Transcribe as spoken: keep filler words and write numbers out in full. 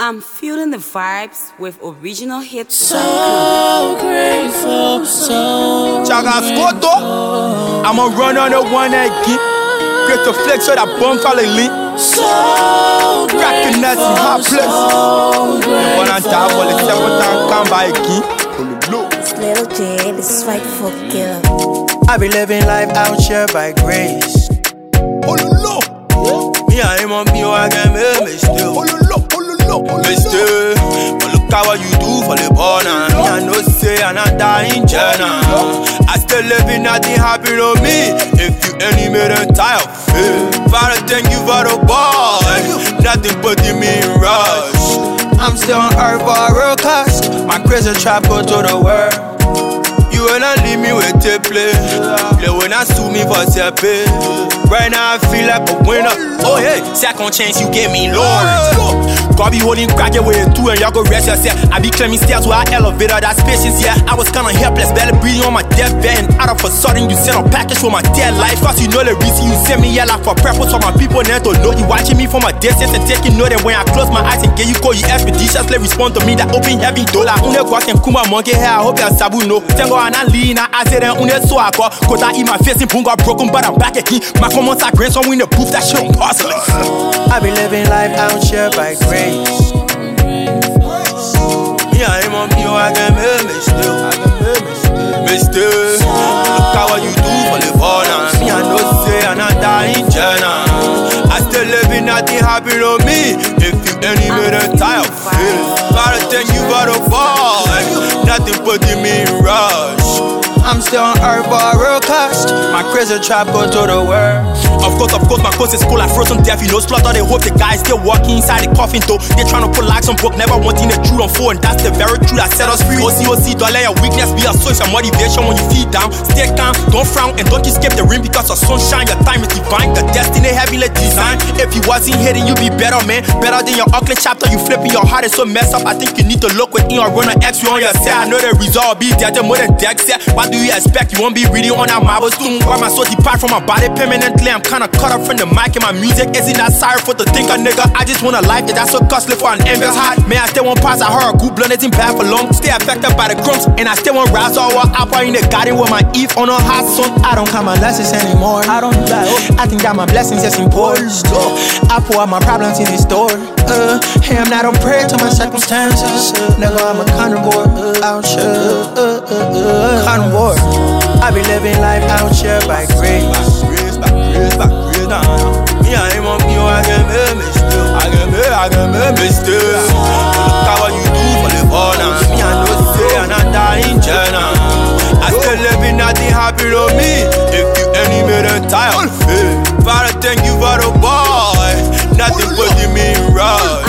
I'm feeling the vibes with original hits. So grateful, so Chaga Scoto, I'ma run on the one again. Get the flex so that bump call it lean. So cracking that in hot place. One on top, all the seven time come by again. It's Little J, this is Fight for Kill. I be living life out here by grace. Oh no, Me I am on me, I can make me still. oh no, oh no, Mister, but look how what you do for the border. Me I know say I not die in China. I still living, nothing happen to me. If you enemy, then tired. Father, thank you for the ball. Nothing putting me in rush. I'm still on earth for a real cost. My crazy trap go to the world. You will not leave me with a play. Play when I sue me for selfie. Right now I feel like a winner. Oh hey, second chance you gave me Lord. God be holding crack away too and y'all go rest yourself. I be climbing stairs with an elevator, that's patience, yeah. I was kinda helpless, barely breathing on my deathbed. And out of a sudden you send a package for my dead life. Cause you know the reason you send me here like for purpose for my people now to know you watching me from a distance and taking note that when I close my eyes and get you call you expeditiously respond to me that open heaven door. Like une kwa kem kuma monkey hair, I hope you're sabu no. Tengo ana lina, I said that une so I call. Cause I eat my face and punga broken but I'm back again. My comments are grandson win the proof that shit on parcel. I be living life out here by grace. Me I am on me, I can make me still. Mister, look how what you do for the border. Me I know say I not die in China. I still living, nothing happen to me. If you enemy, then tired. Gotta thank you for the fall. Nothing putting me in rush. I'm still on earth for a real cost. My crazy trap go to the world. Of course, of course, my course is cool like frozen death. You know, slaughter, they hope the guys still walking inside the coffin though. They trying to put like some book, never wanting the truth on phone. And that's the very truth that set us free. O C O C, don't let your weakness be a source of motivation when you feel down. Stay calm, don't frown, and don't escape the rim because of sunshine. Your time is divine, the destiny heavily designed. If you wasn't hitting, you be better, man. Better than your ugly chapter, you flipping your heart is so messed up. I think you need to look within or run an X-ray on yourself. I know the result be there, more than deck set. What do you expect? You won't be reading on that marble stone. Why my soul depart from my body permanently? I'm kinda cut up from the mic and my music isn't that sorry for to think a nigga. I just want a life that that's so costly for an envious heart. May I still won't pass a her good blood isn't bad for long. Stay affected by the crumbs and I still won't rise all apple in the garden with my Eve on her hot sun. I don't count my lessons anymore. I don't lie. I think that my blessings is important. I pour out my problems in the store. Uh, hey, I'm not on prey to my circumstances. Uh, nigga, I'm a carnivore. Uh, out here, uh, uh, uh, carnivore. I be living life out here by grace. By grace, by grace, nah. Me I am on me, I can make me still. I can make, I can make me still. Look how what you do for the border. Me I know say I not die in China. I still living, nothing happen to me. If you enemy, then tired. Father, thank you for the boy. Nothing putting me in rush.